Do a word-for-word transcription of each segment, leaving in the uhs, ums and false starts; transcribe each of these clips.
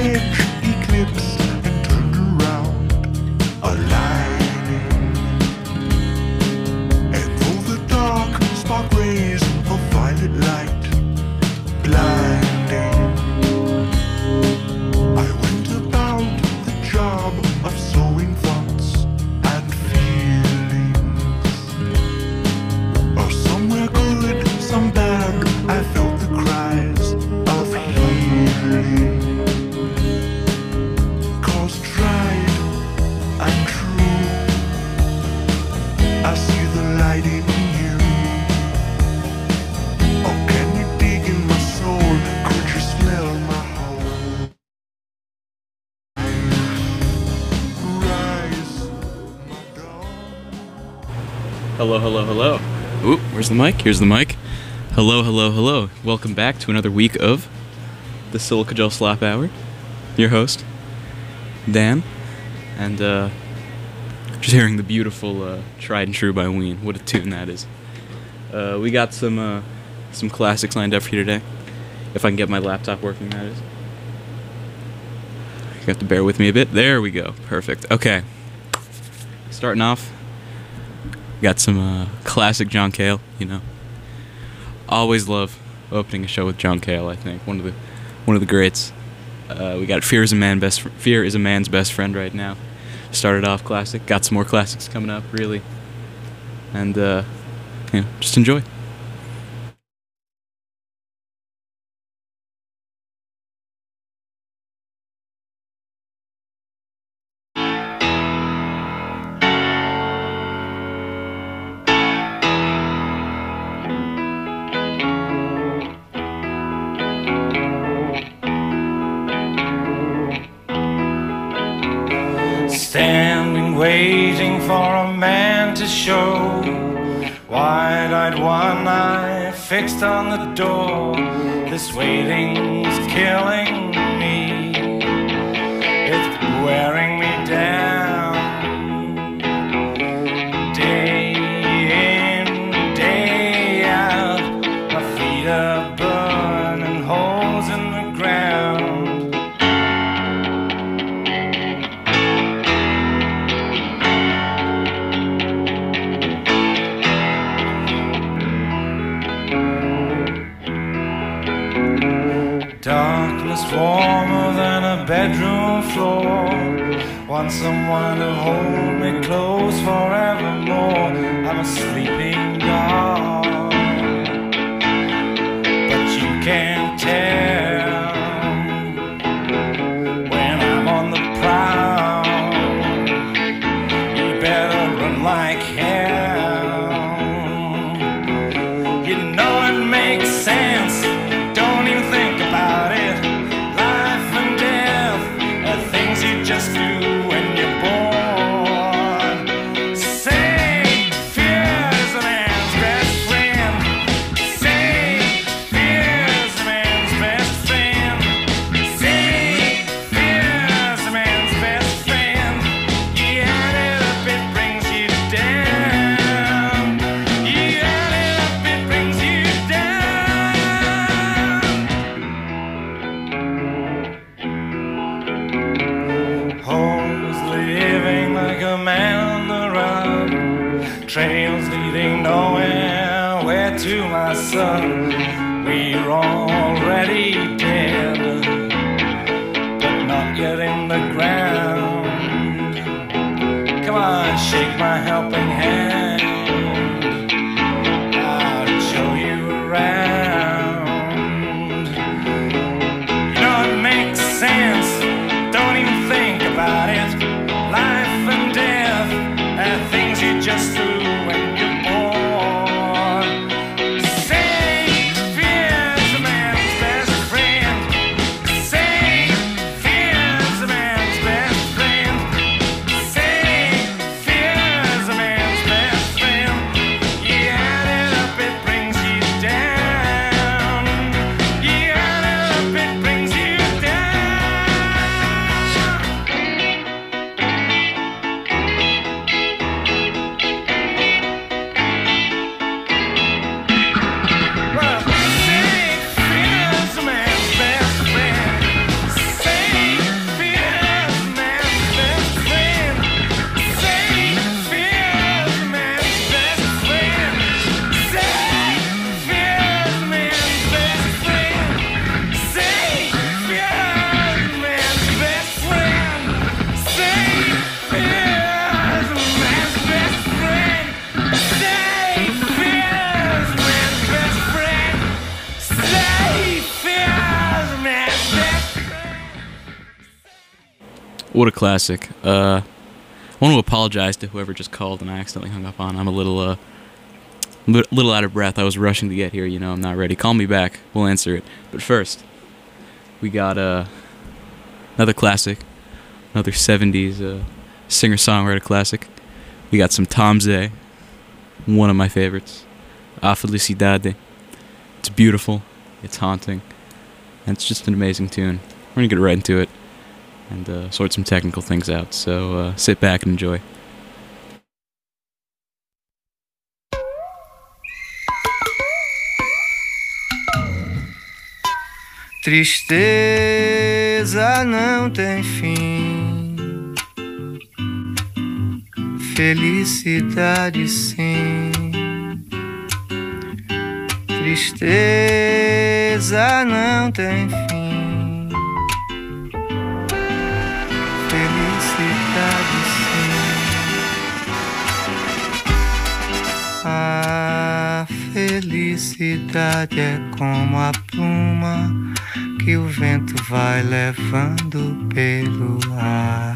edge eclipsed and turned around, aligning. And though the dark spark rays of violet light blinding, I went about the job of sowing thoughts and feelings. Or somewhere good, some bad, I felt the cries of healing. Cause tried and true, I see the light in you. Oh, can you dig in my soul? Could you smell my whole rise, my dawn? Hello, hello, hello. Oop, where's the mic? Here's the mic. Hello, hello, hello. Welcome back to another week of the Silica Gel Slap Hour. Your host, Dan. And, uh, just hearing the beautiful, uh, Tried and True by Ween. What a tune that is. Uh, we got some, uh, some classics lined up for you today. If I can get my laptop working, that is. You have to bear with me a bit. There we go. Perfect. Okay. Starting off. Got some uh, classic John Cale, you know. Always love opening a show with John Cale. I think one of the one of the greats. Uh, we got Fear is a Man best fr- Fear is a Man's Best Friend right now. Started off classic. Got some more classics coming up, really. And uh, you know, just enjoy. Standing, waiting for a man to show, wide-eyed, one eye fixed on the door. This waiting's killing me, it's wearing me down. Day in, day out, my feet are burning holes in the ground. Darkness warmer than a bedroom floor. Want someone to hold me close forevermore. I'm a sleeping dog, but you can't tell when I'm on the prowl. You better run like hell. You know it makes sense. Don't even think about it. Life and death are things you just do when you're born. Say, fear is a man's best friend. Say, fear is a man's best friend. Say, fear is a man's best friend. You add it up, it brings you down. You add it up, it brings you down. Homes living like a man on the run, trails leading nowhere. Where to, my son? We're already dead, but not yet in the ground. Come on, shake my helping hand. I'll show you around. You know it makes sense. Don't even think about it. Life and death are things you just do when you're born. Say, fear is a man's best friend. Say, fear is a man's best friend. Say, fear is a man's What a classic. Uh, I want to apologize to whoever just called and I accidentally hung up on. I'm a little, uh, li- little out of breath. I was rushing to get here, you know, I'm not ready. Call me back. We'll answer it. But first, we got uh, another classic, another seventies uh, singer-songwriter classic. We got some Tom Zay, one of my favorites. A Felicidade. It's beautiful, it's haunting, and it's just an amazing tune. We're gonna get right into it and uh, sort some technical things out, so uh, sit back and enjoy. Tristeza não tem fim, felicidade sim. Tristeza não tem fim, felicidade sim. A felicidade é como a pluma que o vento vai levando pelo ar.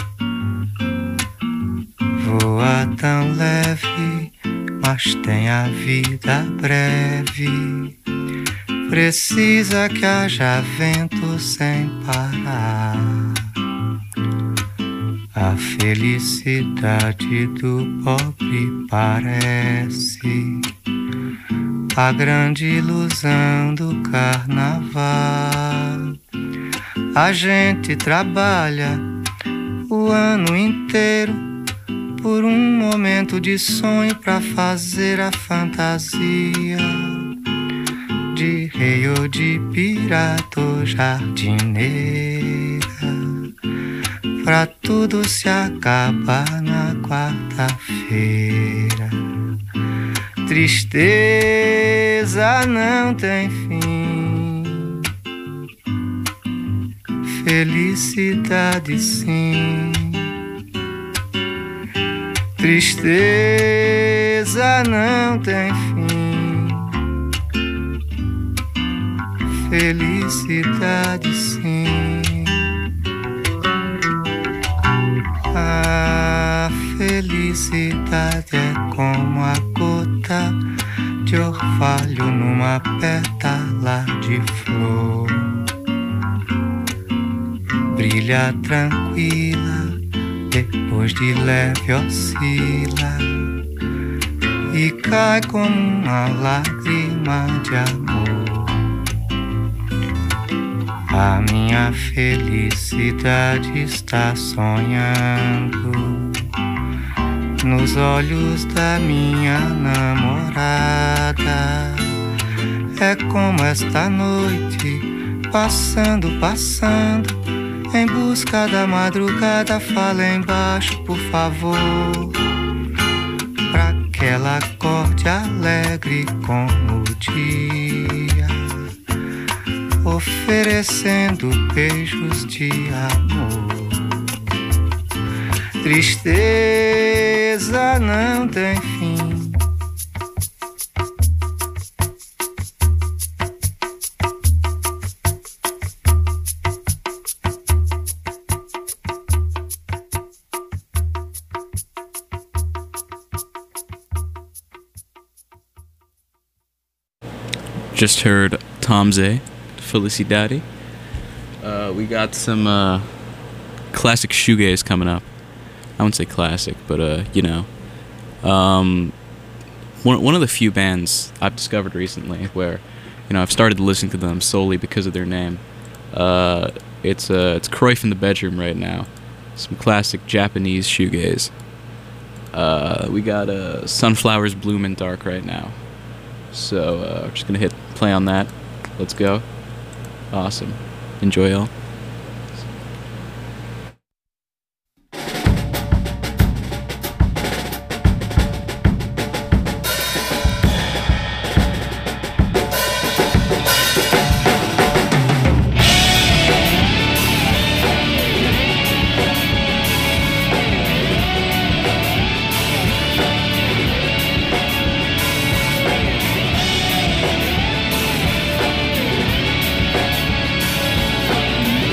Voa tão leve, mas tem a vida breve. Precisa que haja vento sem parar. A felicidade do pobre parece a grande ilusão do carnaval. A gente trabalha o ano inteiro por um momento de sonho pra fazer a fantasia de rei ou de pirata ou jardineira, pra tudo se acabar na quarta-feira. Tristeza não tem fim, felicidade sim. Tristeza não tem fim, felicidade sim. A felicidade é como a gota de orvalho numa pétala de flor. Brilha tranquila, depois de leve oscila e cai como uma lágrima de amor. A minha felicidade está sonhando nos olhos da minha namorada. É como esta noite, passando, passando, em busca da madrugada. Fala embaixo, por favor, pra que ela acorde alegre como o dia, oferecendo beijos de amor. Tristeza não tem fim, Just heard Tom Zay, Felicidade. Uh, we got some uh, classic shoegaze coming up. I wouldn't say classic, but uh, you know, um, one one of the few bands I've discovered recently where, you know, I've started listening to them solely because of their name. Uh, it's uh, it's Cruyff in the Bedroom right now. Some classic Japanese shoegaze. Uh, we got uh, Sunflowers Bloom in Dark right now. So uh, we're just gonna hit play on that. Let's go. Awesome. Enjoy, y'all. Thank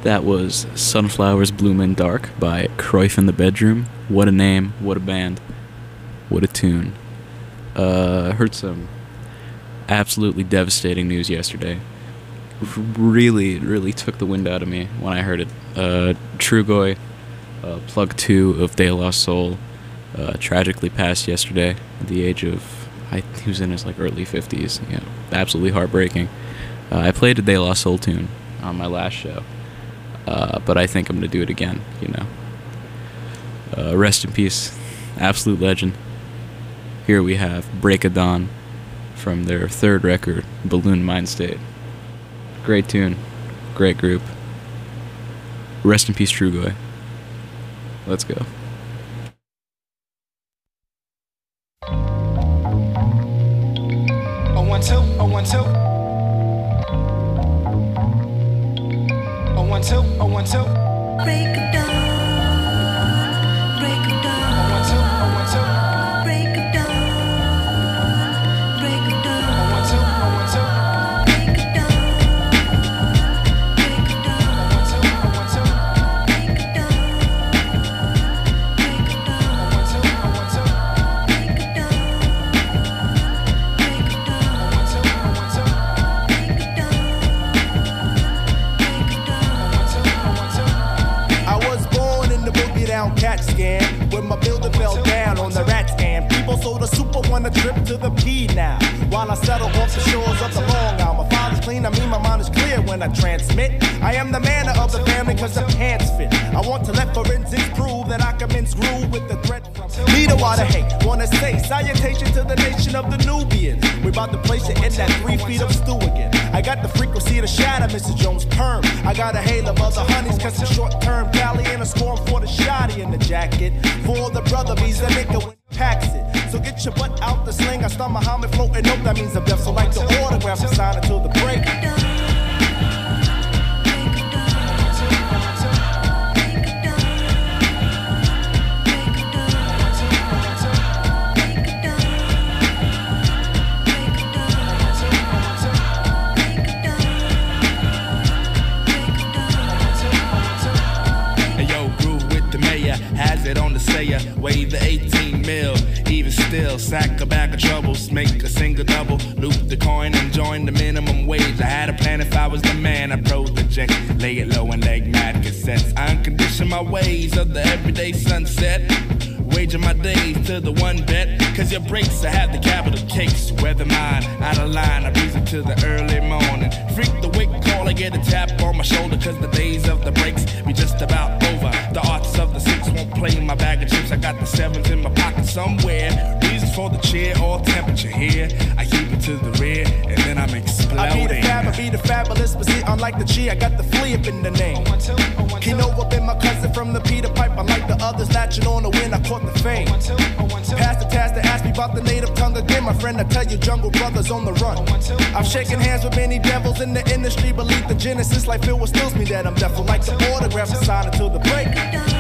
That was Sunflowers Bloom in Dark by Cruyff in the Bedroom. What a name, what a band, what a tune. Uh, heard some absolutely devastating news yesterday. Really, really took the wind out of me when I heard it. Uh, Trugoy, uh, plug two of De La Soul, uh, tragically passed yesterday at the age of, I, he was in his like early fifties. Yeah, absolutely heartbreaking. Uh, I played a De La Soul tune on my last show, uh, but I think I'm going to do it again, you know. Uh, rest in peace, absolute legend. Here we have Break of Dawn from their third record, Balloon Mind State. Great tune, great group. Rest in peace, Trugoy. Let's go. Oh, one, two, oh, one, two. Oh, one, two, oh, one, two. Break of dawn, break of dawn. Oh, one, two, oh, one, two. Break of dawn, break of dawn. Oh, one, two, oh, one, two. Break of dawn, break of dawn. Oh, one, two, oh, one, two. Break of dawn, break of dawn. Oh, one, two, oh, one, two. Break of dawn, break of dawn. Oh, one, two, oh, one, two. Break of dawn, break of dawn. Oh, one, two, oh, one, two. I was born in the boogie down cat scan when my building fell down on the rat scan. People sold a super one a trip to the P now. While I settle off the shores of the Long Island. My father's clean, I mean my mind is clear when I transmit. I am the man of the family cause the pants fit. I want to let forensics prove that I can screw with the threat from leader water hate. Wanna say salutation to the nation of the Nubians. We're about to place it in that three feet of stew again. I got the frequency to shatter Missus Jones' perm. I got a hail of other honeys cause it's short term Cali and a scorn for the shotty in the jacket. For the brother me's a nigga when he packs it. So get your butt out the sling. I start Muhammad floating up, that means I'm deaf. So like the autograph and sign until the break. Weigh the eighteen mil, even still, sack a bag of troubles, make a single double, loop the coin and join the minimum wage. I had a plan if I was the man, I project, lay it low and leg mad cassettes. I uncondition my ways of the everyday sunset, waging my days to the one bet, cause your breaks I have the capital case. Weather mine, out of line, I breeze into the early morning. Freak the wake call, I get a tap on my shoulder, cause the days of the breaks be just about over. The arts of the six won't play in my bag of chips, I got the sevens in my pocket somewhere. Reasons for the cheer, all temperature here. I keep it to the rear, and then I'm exploding. I be the fab, I be the fabulous, but see, unlike the G, I got the flea up in the name. Keno up in my cousin from the Peter Pipe, unlike the others, latching on the wind, I caught the fame. Pass the task to ask me about the native tongue again, my friend, I tell you, jungle brothers on the run. I've shaken hands with many devils in the industry, believe the genesis, like Phil was stills me that I'm deaf, like the autograph and sign until the break.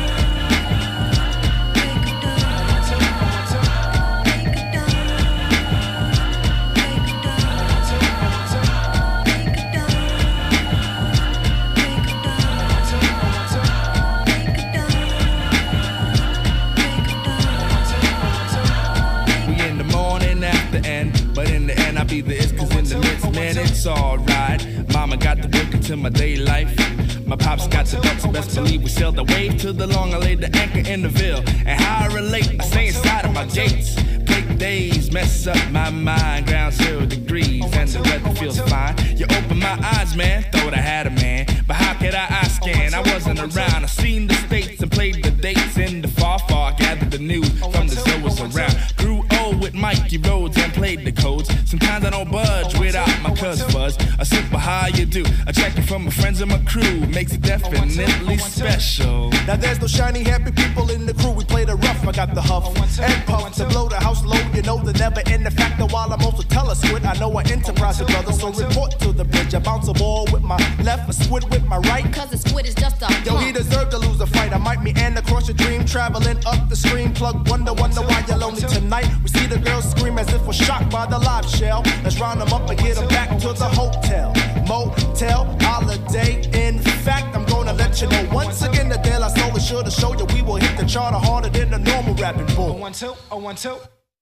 It's alright. Mama got the book into my day life. My pops got the ducks, best believe we sailed the wave to the long. I laid the anchor in the Ville. And how I relate, I stay inside of my gates. Break days, mess up my mind. Ground zero degrees, and the weather feels fine. You open my eyes, man, thought I had a man. But how could I eye scan? I wasn't around. I seen the states and played the dates in the far, far. Gathered the news from the zoas around. Grew old with Mikey Rhodes and played the codes. Sometimes I don't budge without my cuz fuzz. A super how you do. A checking from my friends and my crew makes it definitely special. Now there's no shiny happy people in the crew. We play the rough. I got the huff and puff to blow the house low. You know the never end the factor while I'm also tell a squid. I know I enterprise the brother, so report to the bridge. I bounce a ball with my left, a squid with my right. Cause the squid is just a Yo, he deserved to lose a fight. I might meander across your dream, traveling up the stream. Plug wonder, wonder why you're lonely tonight. We see the girls scream as if we're shocked by the live shell. Let's round them up and get them back to the hotel, motel, holiday. In fact, I'm gonna let let you know. Once again, the De La Soul is sure to show you we will hit the charter harder than the normal rapping bull. Oh, one, two, oh, one, two.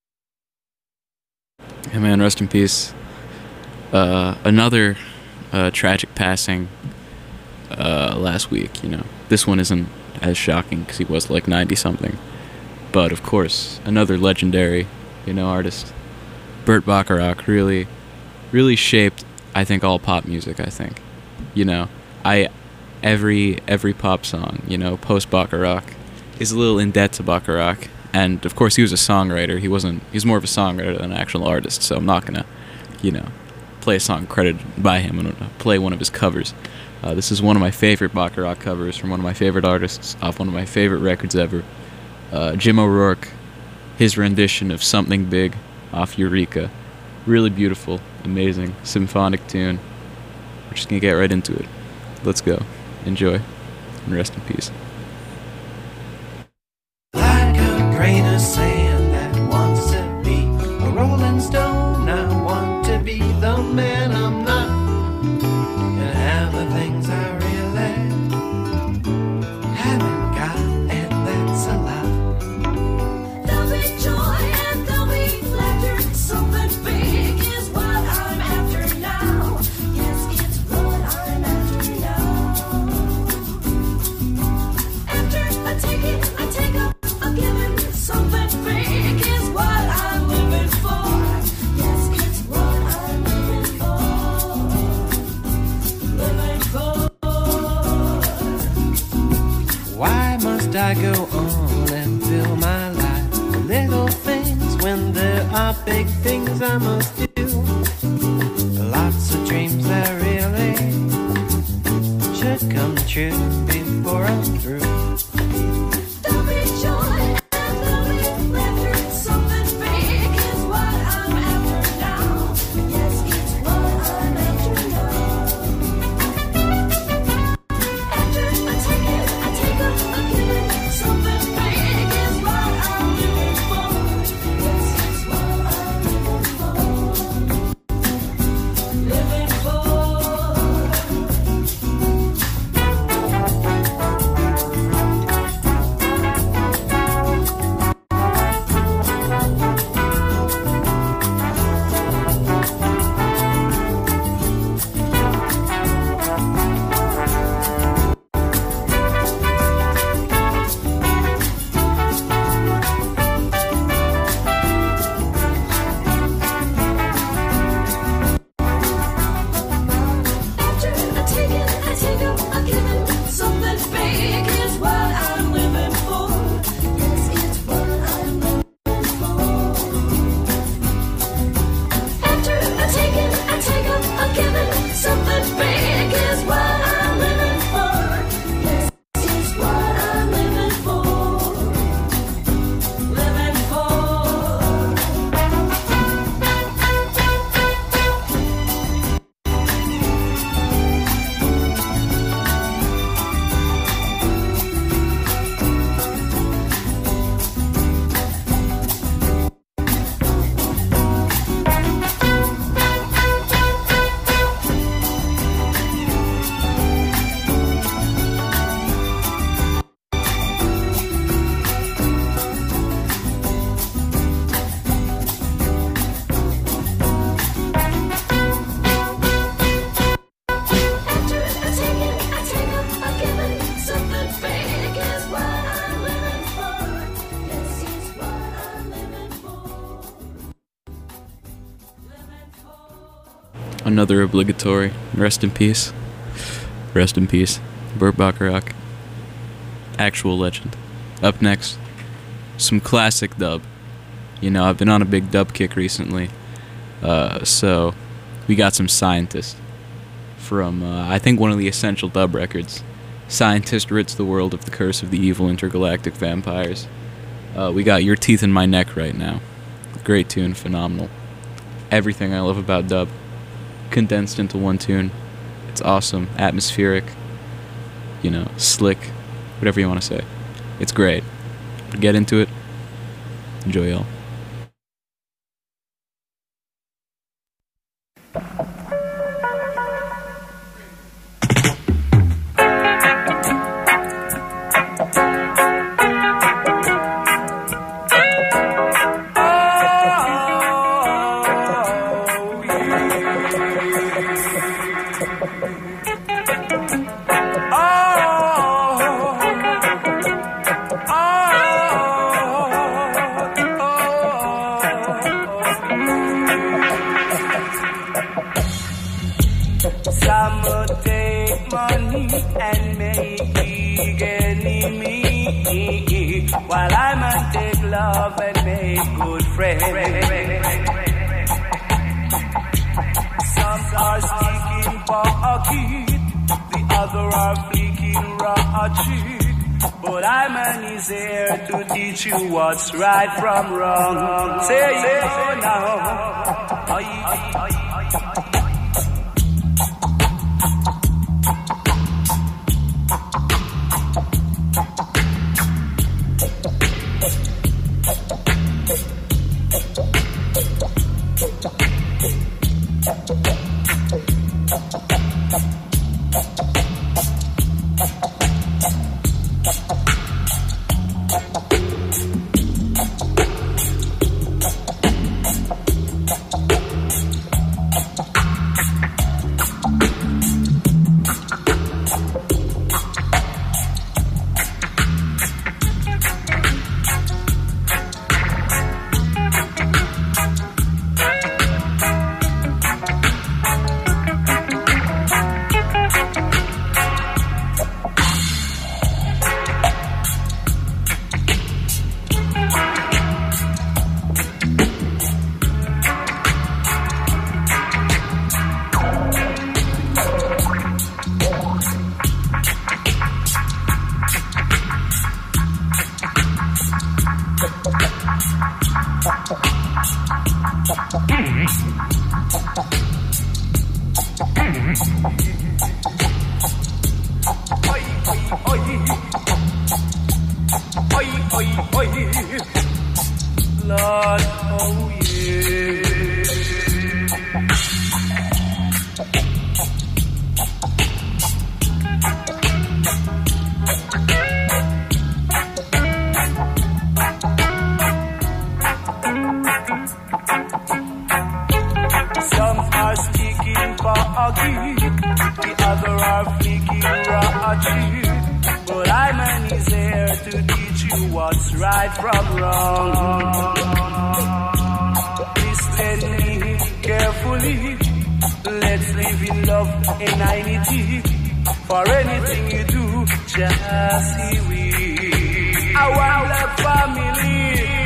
Hey man, rest in peace. Uh, another uh, tragic passing uh, last week, you know. This one isn't as shocking because he was like ninety something. But of course, another legendary, you know, artist. Burt Bacharach really, really shaped, I think, all pop music, I think. You know, I, every, every pop song, you know, post-Bacharach is a little in debt to Bacharach. And of course he was a songwriter. He wasn't, he was more of a songwriter than an actual artist, so I'm not gonna, you know, play a song credited by him. I'm gonna play one of his covers. Uh, this is one of my favorite Bacharach covers from one of my favorite artists off one of my favorite records ever. Uh, Jim O'Rourke, his rendition of Something Big off Eureka. Really beautiful, amazing, symphonic tune. We're just gonna get right into it. Let's go. Enjoy. And rest in peace. Like a grain of sand that wants to be a rolling stone, I want to be the man I'm not, and have the things I really haven't got, and that's a lot. There'll be joy and there'll be laughter. Something big is what I'm after now. Yes, it's what I'm after now. After I take it, I take up a given. Something big is what I'm living for. Yes, it's what I'm living for. Living for. Why must I go on and fill my life with little things when there are big things I must do? Lots of dreams that really should come true before I'm through. There'll be joy and there'll be laughter. Something big is what I'm after now. Yes, it's what I'm after now. After I take it, I take up a given. Something big is what I'm living for. Yes, it's what I'm living for. Living for. After I take it, I take up a given. Something big is what I'm living for. Yes, it's what I'm living for. After I take it, I take up a given. Something big is what I'm living for. Yes, it's what I'm living for. Living for. After I take it, I take up a given. Something big is what I'm living for. Yes, it's what I'm living for. Living for. Another obligatory. Rest in peace. Rest in peace. Burt Bacharach. Actual legend. Up next, some classic dub. You know, I've been on a big dub kick recently. Uh, so, we got some Scientist from, uh, I think, one of the essential dub records. Scientist rids the world of the curse of the evil intergalactic vampires. Uh, we got Your Teeth in My Neck right now. Great tune, phenomenal. Everything I love about dub condensed into one tune. It's awesome, atmospheric, you know, slick, whatever you want to say. It's great. Get into it. Enjoy, y'all. and make enemy. While I man take love and make good friends. Some are sticking pocket, the other are flicking ratchet. But I man is here to teach you what's right from wrong. Say it now. Aye, aye, aye. Lord, oh yeah. Some are sticking pocket, the other are flicking ratchet. But I man is here to teach you what's right from wrong. Listen me carefully. Let's live in love and unity. For anything you do, just see we. I want a family.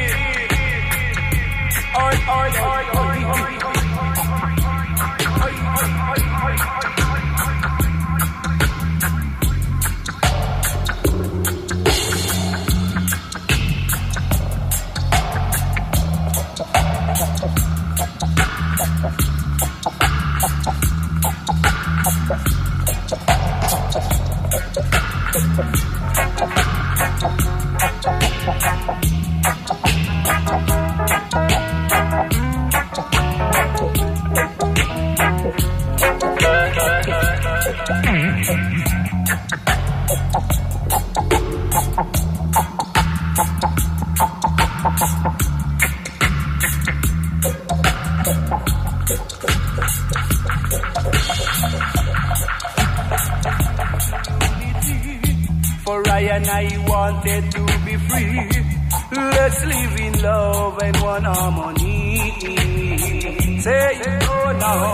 Oi, oi, oi, oi, oi. For I and I wanted to be free. Let's live in love and one harmony. Say it, oh no.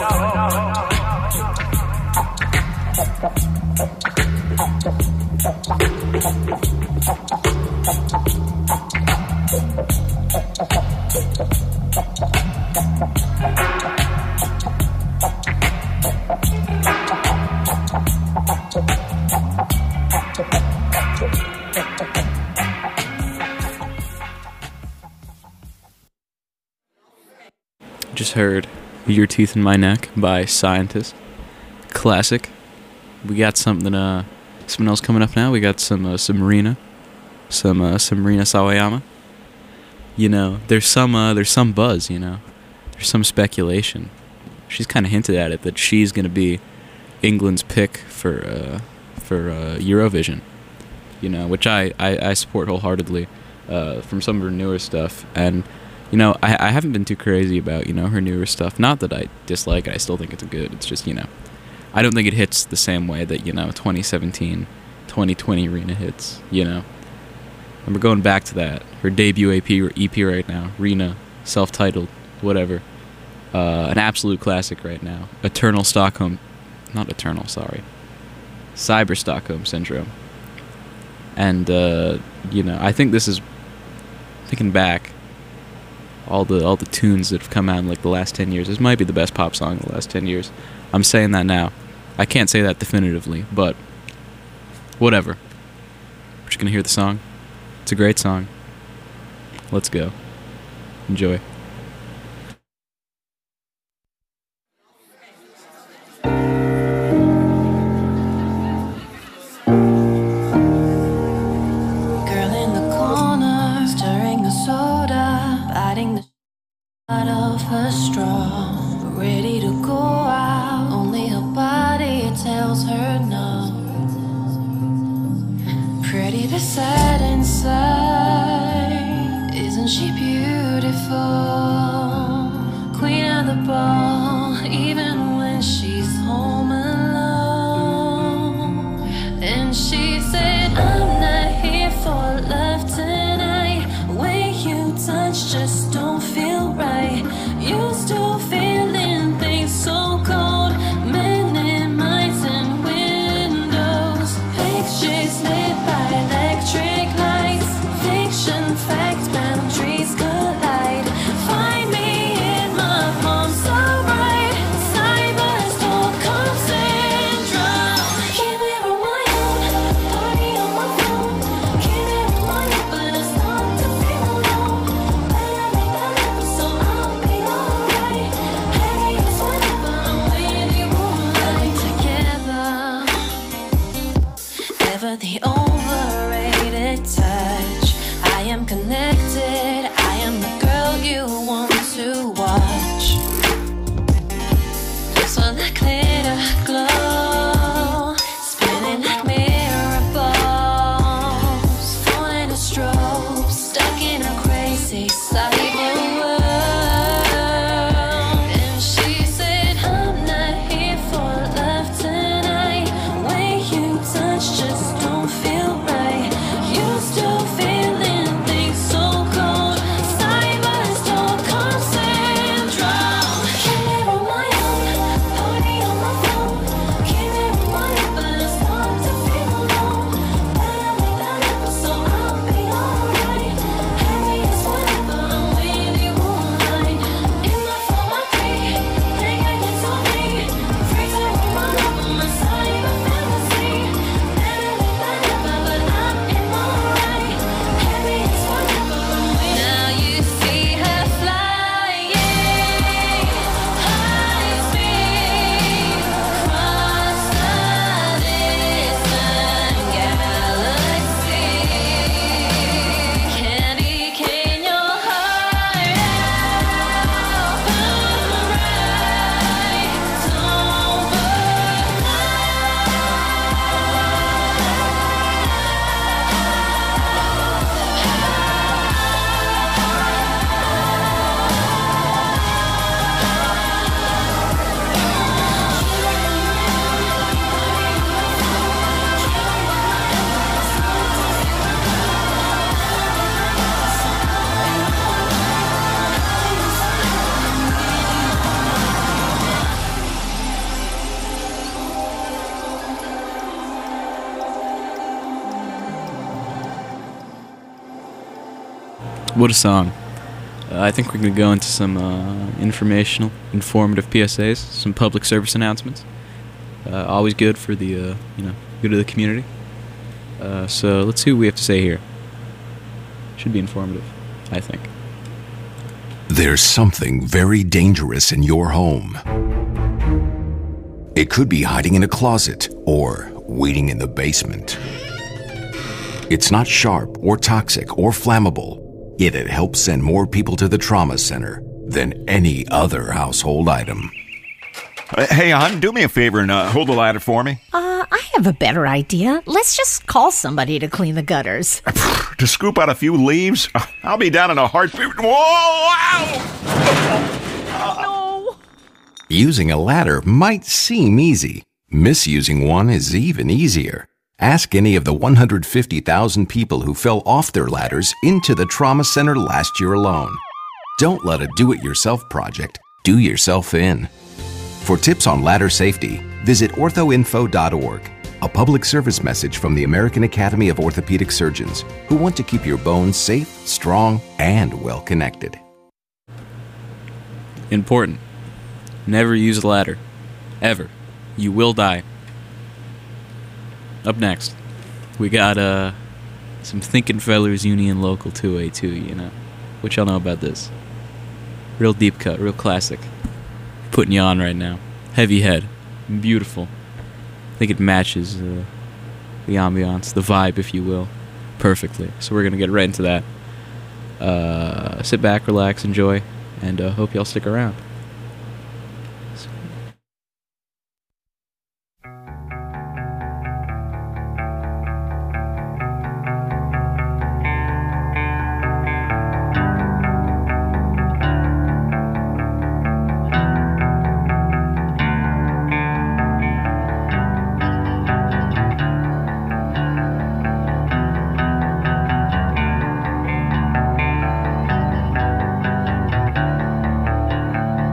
Just heard Your Teeth in My Neck by Scientist. Classic. We got something uh something else coming up now. We got some uh, some Rina. Some uh, some Rina Sawayama. You know, there's some uh, there's some buzz, you know. There's some speculation. She's kind of hinted at it that she's going to be England's pick for uh, for uh, Eurovision. You know, which I, I, I support wholeheartedly uh, from some of her newer stuff. And you know, I, I haven't been too crazy about, you know, her newer stuff. Not that I dislike it, I still think it's good. It's just, you know, I don't think it hits the same way that, you know, twenty seventeen, twenty twenty Rina hits, you know. And we're going back to that. Her debut A P or E P right now, Rina, self-titled, whatever. Uh, an absolute classic right now. Eternal Stockholm, not Eternal, sorry. cyber Stockholm syndrome. And uh, you know, I think this is, thinking back, all the all the tunes that have come out in like the last ten years, this might be the best pop song in the last ten years. I'm saying that now. I can't say that definitively, but whatever. We're just gonna hear the song. It's a great song. Let's go. Enjoy. Girl in the corner, stirring the soda, biting the out of her straw, ready to go out. Only her body tells her no. Pretty but sad inside, isn't she beautiful? Queen of the ball, even when she's home alone. And she said, I'm not here for love tonight. When you touch just don't feel right. Used to feeling things so cold, many minds and windows. Pictures lit by electric lights. Fiction, fact, boundaries collide. Find me in my palm so bright. Cyber Stockholm syndrome. Keep it on my own, party on my phone. Keep it on my own, but it's not to feel alone. Better make that happen so I'll be alright. Hey, it's whatever, I'm with you moonlight together. Never the overrated touch. I am connected. I am the girl you want to watch. Lips on that glitter glow, spinning like mirror balls. Phone in a strobe, stuck in a crazy cyber world. And she said, I'm not here for love tonight. When you touch just don't feel right. Used to feeling things so cold. Cyber Stockholm syndrome. Keep it on my own, party on my phone. Keep it on my own, but it's not to feel alone. Better make that happen so I'll be alright. Hey, it's whatever, I'm with you moonlight. In my phone, my three, think I get so me. Freezer on my love, I'm a cyber fantasy. Better make that happen, but I'm in alright. Hey, it's whatever, I'm with you. Now you see her flying high speed across the distant galaxy. Candy cane your heart out, bright, don't burn What a song. Uh, I think we're going to go into some uh, informational, informative P S As, some public service announcements. Uh, always good for the, uh, you know, good to the community. Uh, so let's see what we have to say here. Should be informative, I think. There's something very dangerous in your home. It could be hiding in a closet or waiting in the basement. It's not sharp or toxic or flammable, yet it helps send more people to the trauma center than any other household item. Uh, Hey, hon, do me a favor and uh, hold the ladder for me. Uh, I have a better idea. Let's just call somebody to clean the gutters. To scoop out a few leaves? Uh, I'll be down in a heartbeat. Whoa! Ow! No. Using a ladder might seem easy. Misusing one is even easier. Ask any of the one hundred fifty thousand people who fell off their ladders into the trauma center last year alone. Don't let a do-it-yourself project do yourself in. For tips on ladder safety, visit ortho info dot org. A public service message from the American Academy of Orthopedic Surgeons, who want to keep your bones safe, strong, and well connected. Important. Never use a ladder. Ever. You will die. Up next, we got uh, some Thinkin' Fellers Union Local two A two, you know. What y'all know about this? Real deep cut, real classic. Putting you on right now. Heavy head. Beautiful. I think it matches uh, the ambiance, the vibe, if you will, perfectly. So we're going to get right into that. Uh, sit back, relax, enjoy, and uh, hope y'all stick around. Thank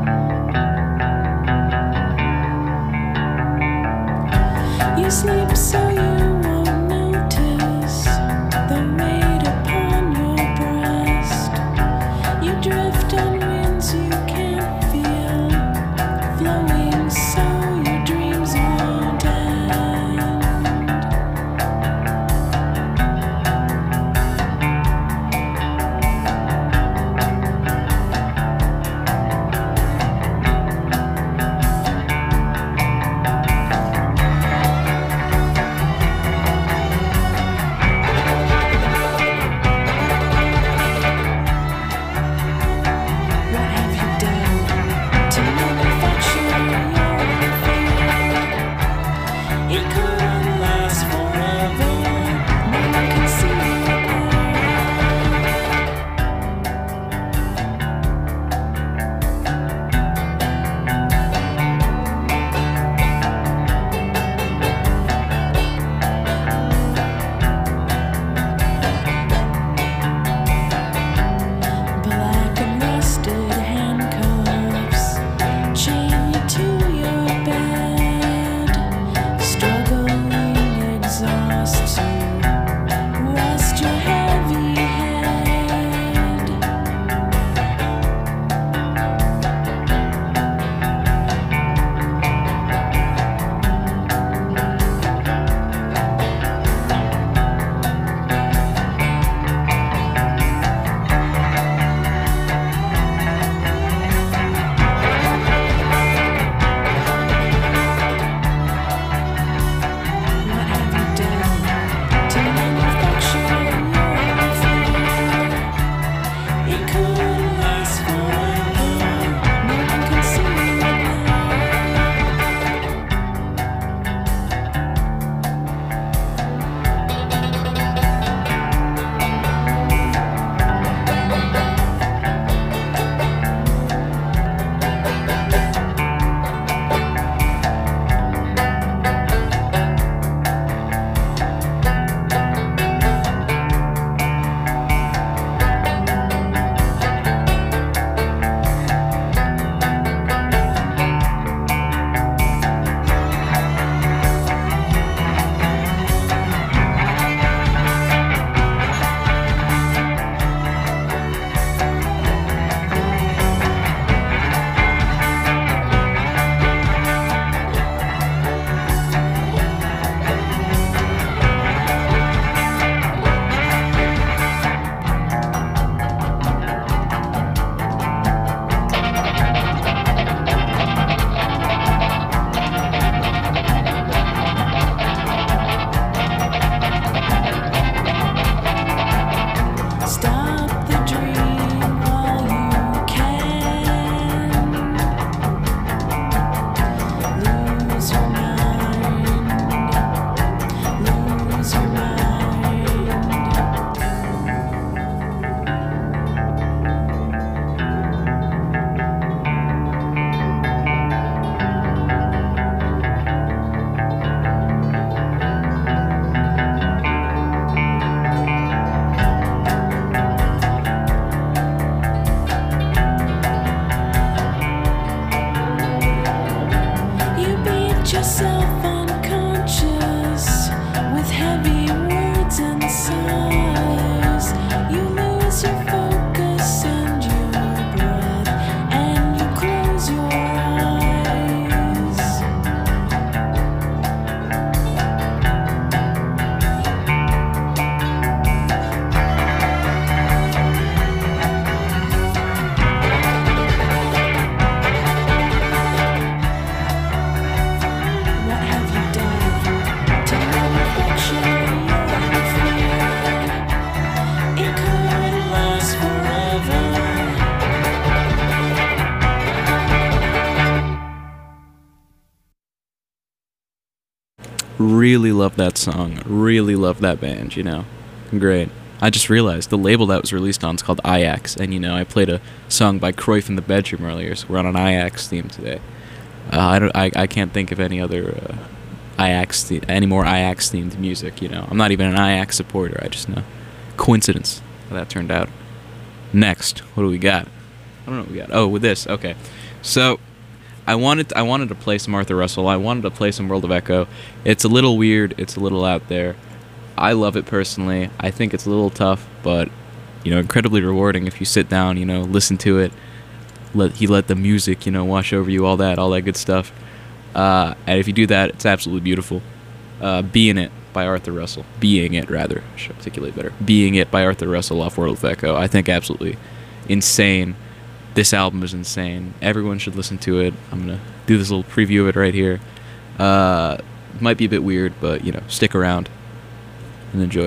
Really love that song. Really love that band, you know. Great. I just realized the label that was released on is called Ajax, and you know, I played a song by Cruyff in the bedroom earlier, so we're on an Ajax theme today. Uh, I don't. I, I can't think of any other uh, Ajax the- any more Ajax themed music. You know, I'm not even an Ajax supporter. I just know. Coincidence how that turned out. Next, what do we got? I don't know what we got. Oh, with this. Okay, so I wanted I wanted to play some Arthur Russell. I wanted to play some World of Echo. It's a little weird. It's a little out there. I love it personally. I think it's a little tough, but you know, incredibly rewarding if you sit down, you know, listen to it. Let he let the music, you know, wash over you, all that, all that good stuff. Uh, and if you do that, it's absolutely beautiful. Uh, Being It by Arthur Russell. Being It, rather. I should articulate better. Being It by Arthur Russell off World of Echo. I think absolutely insane. This album is insane. Everyone should listen to it. I'm going to do this little preview of it right here. Uh, might be a bit weird, but, you know, stick around and enjoy.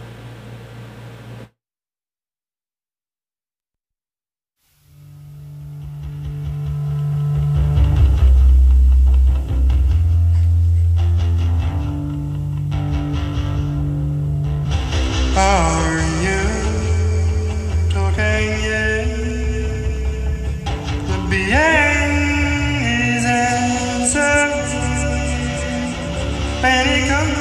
Are you talking yet? The being is answering, and it comes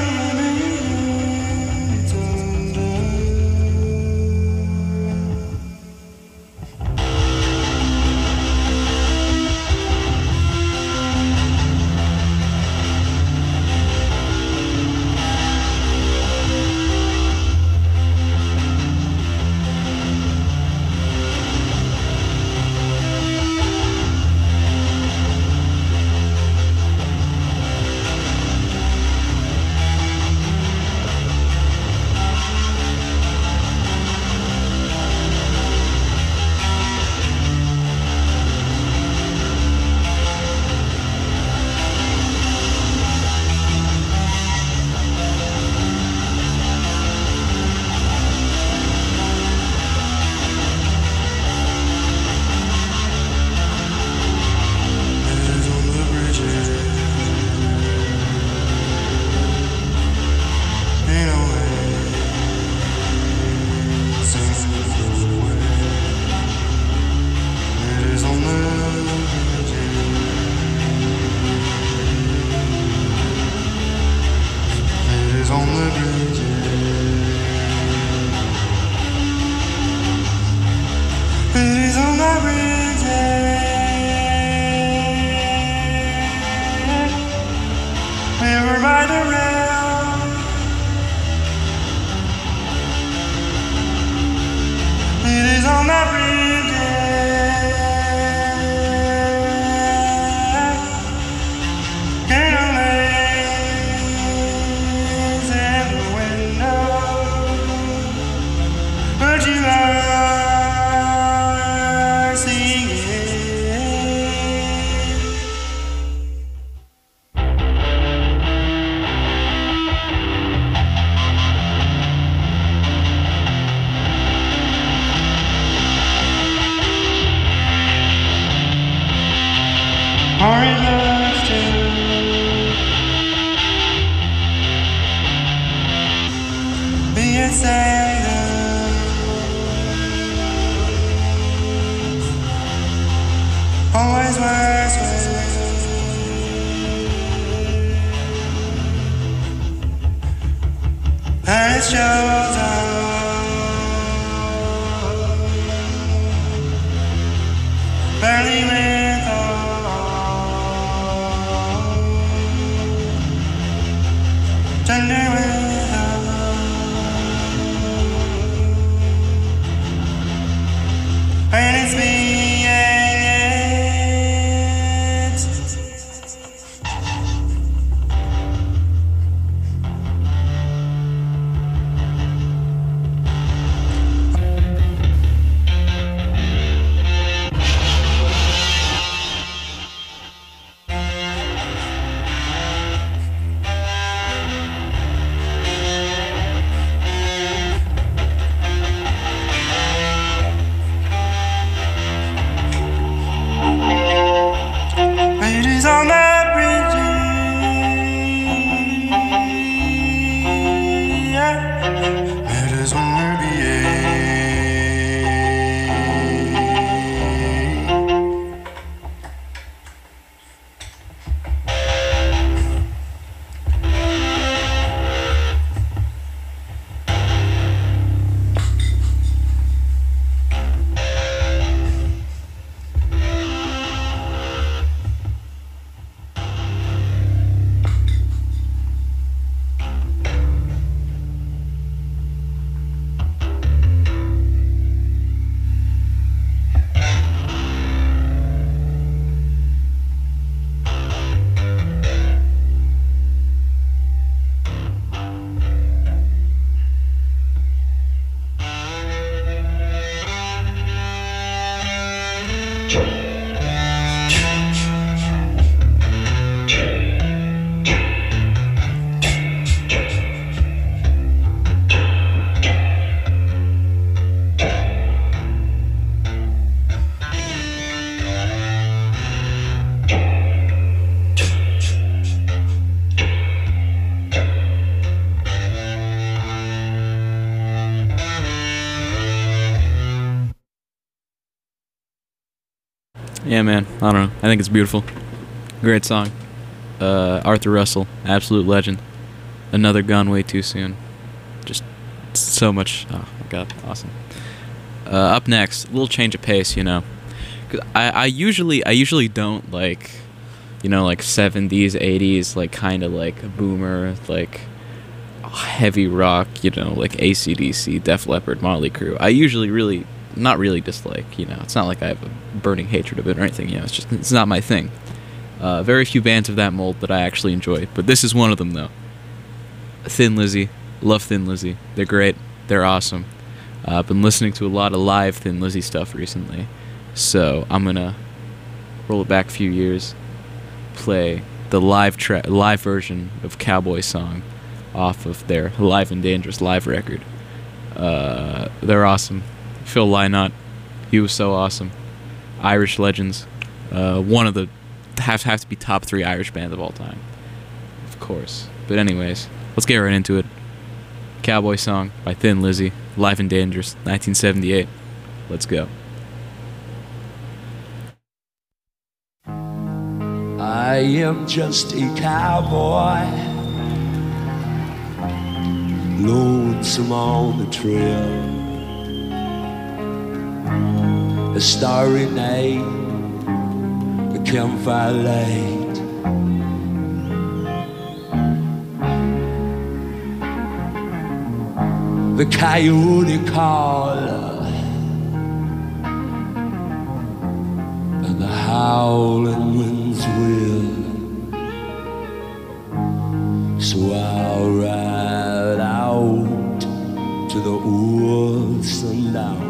always works and it shows up. Barely with all tender with all, and it's me. Yeah, man. I don't know. I think it's beautiful. Great song. Uh, Arthur Russell, absolute legend. Another Gone Way Too Soon. Just so much. Oh my god, awesome. Uh, up next, a little change of pace, you know. 'Cause I, I usually I usually don't like, you know, like seventies, eighties, like kind of like boomer, like heavy rock, you know, like A C D C, Def Leppard, Motley Crue. I usually really, not really dislike, you know. It's not like I have a burning hatred of it or anything, you know. It's just, it's not my thing. Uh, very few bands of that mold that I actually enjoy, but this is one of them, though. Thin Lizzy. Love Thin Lizzy. They're great. They're awesome. Uh, I've been listening to a lot of live Thin Lizzy stuff recently, so I'm gonna roll it back a few years, play the live tra- live version of Cowboy Song off of their Live and Dangerous live record. Uh, they're awesome. Phil Lynott, he was so awesome. Irish legends. Uh, one of the have have to be top three Irish bands of all time, of course. But anyways, let's get right into it. Cowboy Song by Thin Lizzy, Live and Dangerous, nineteen seventy-eight. Let's go. I am just a cowboy, lonesome on the trail. A starry night, a campfire light. The coyote call and the howling winds will. So I'll ride out to the old sundown.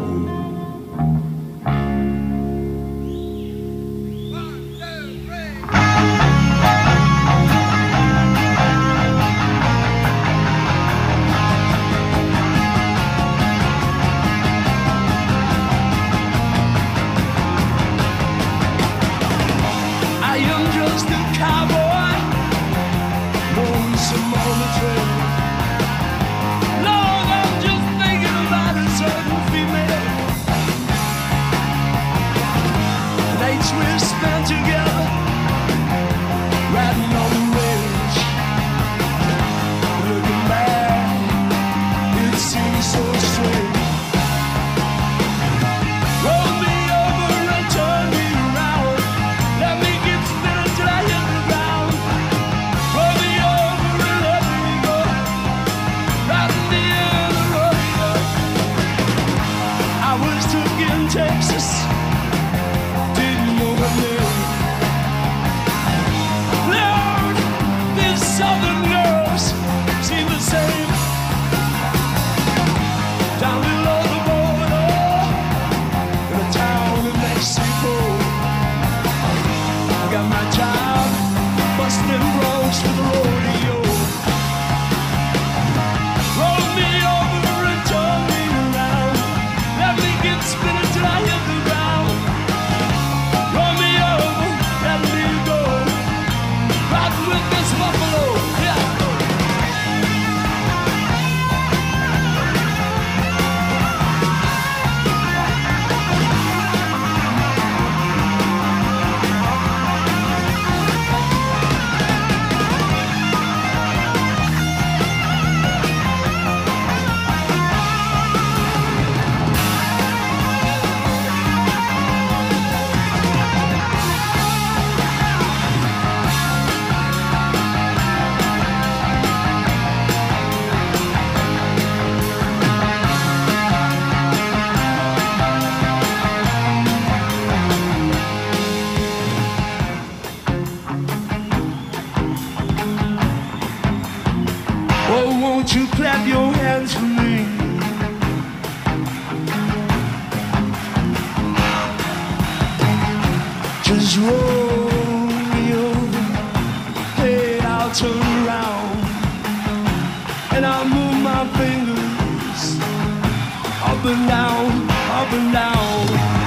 Just roll me over. Hey, I'll turn around and I'll move my fingers up and down, up and down.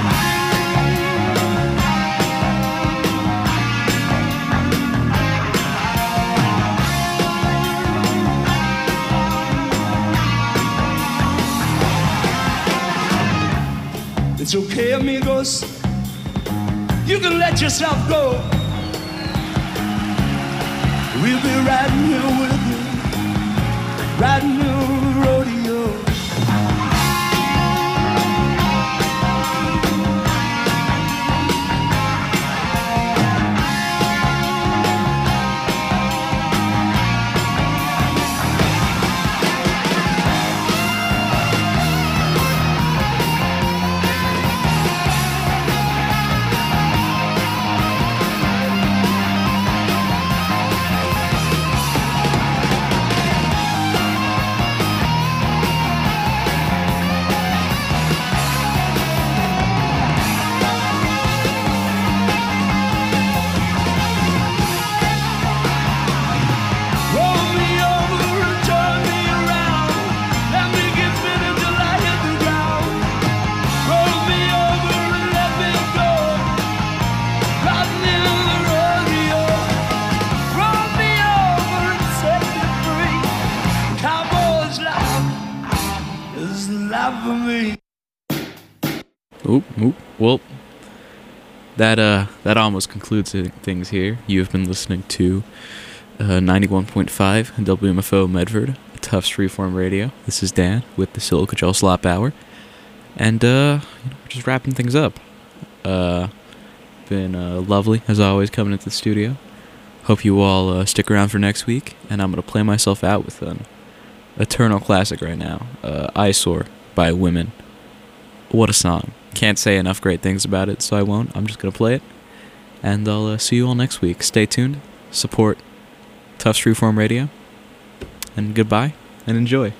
It's okay, amigos. You can let yourself go. We'll be riding here with you, riding the rodeo. Oop, oop. Well, that uh, that almost concludes it- things here. You have been listening to uh, ninety-one point five W M F O Medford, Tufts Freeform Radio. This is Dan with the Silica Gel Slop Hour, and uh, you know, we're just wrapping things up. Uh, been uh, lovely as always coming into the studio. Hope you all uh, stick around for next week, and I'm gonna play myself out with an eternal classic right now, uh, "Eyesore" by Women. What a song. Can't say enough great things about it, so I won't. I'm just going to play it. And I'll uh, see you all next week. Stay tuned. Support Tufts Freeform Radio. And goodbye. And enjoy.